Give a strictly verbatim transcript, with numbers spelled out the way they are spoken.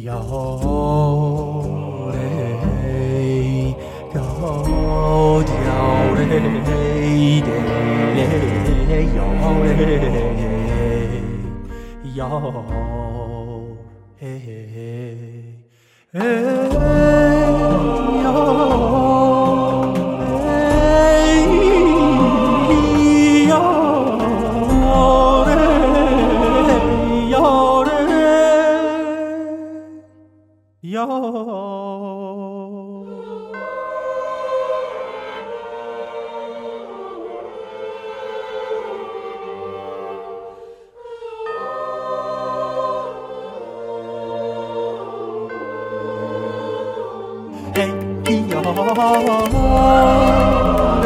摇嘞，摇跳嘞，嘞嘞摇嘞，摇嘿嘿嘿，摇嘞，摇嘞，摇嘞。哟，嘿哟。